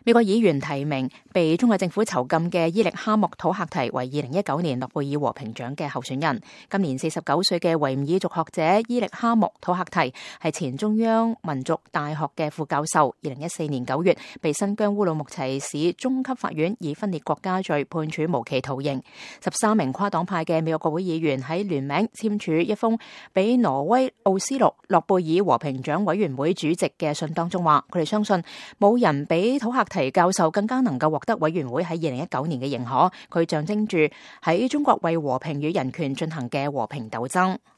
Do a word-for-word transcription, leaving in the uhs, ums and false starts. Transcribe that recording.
美國議員提名被中國政府囚禁嘅伊力哈木土赫提為二零一九年諾貝爾和平獎嘅候選人。今年四十九歲嘅維吾爾族學者伊力哈木土赫提係前中央民族大學嘅副教授。二零一四年九月被新疆烏魯木齊市中級法院以分裂國家罪判處無期徒刑。十三名跨黨派嘅美國國會議員喺聯名簽署一封俾挪威奧斯陸諾貝爾和平獎委員會主席嘅信當中話，佢哋相信冇人比土赫提教授更加能夠獲得委員會喺二零一九年嘅認可，佢象徵住喺中國為和平與人權進行嘅和平鬥爭。